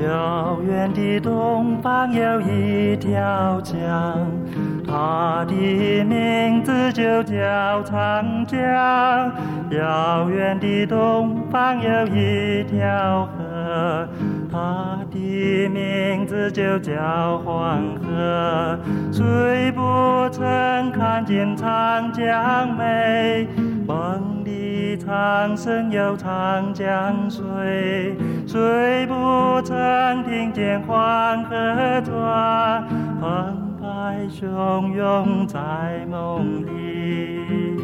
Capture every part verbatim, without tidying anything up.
遥远的东方有一条江，它的名字就叫长江。遥远的东方有一条河，它的名字就叫黄河。谁不曾看见长江美？梦里长生有长江水。谁不曾听见黄河转，澎湃汹涌在梦里。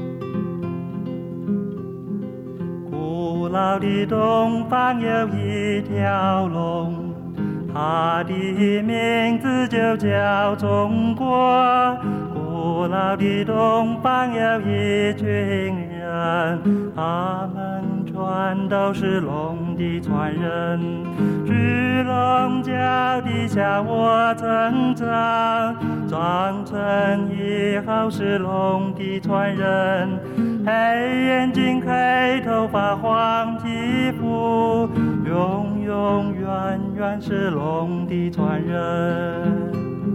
古老的东方有一条龙，它的名字就叫中国。古老的东方有一群人，他们全都是龙的传人。巨龙脚底下我成长，长成以后是龙的传人。黑眼睛黑头发黄皮肤，永永远远是龙的传人。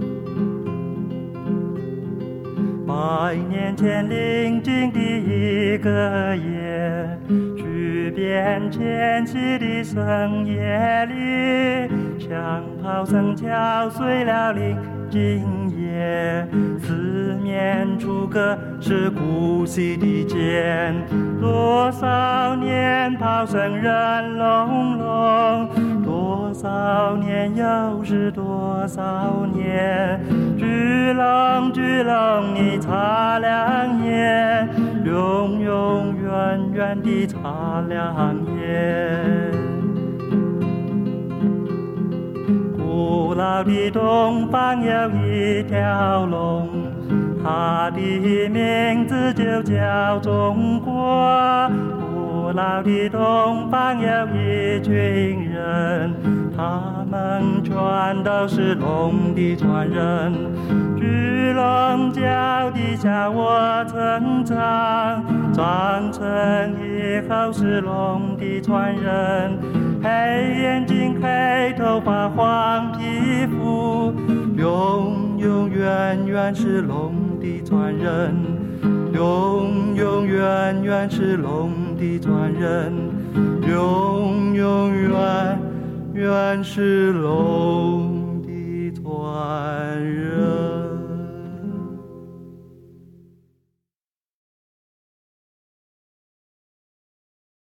百年前宁静的一个夜，巨变迁徙的深夜里，枪炮声敲碎了宁静夜，四面楚歌是鼓息的剑。多少年炮声人隆隆，多少年又是多少年。巨龙巨龙你擦亮眼，永永远远地擦亮眼。古老的东方有一条龙，它的名字就叫中国。古老的东方有一群人，他们全都是龙的传人。巨龙脚底下我成长，长成以后是龙的传人。黑眼睛黑头发黄皮肤，永永远远是龙的传人。永永远远是龙的传人，永永远远是龙的传人。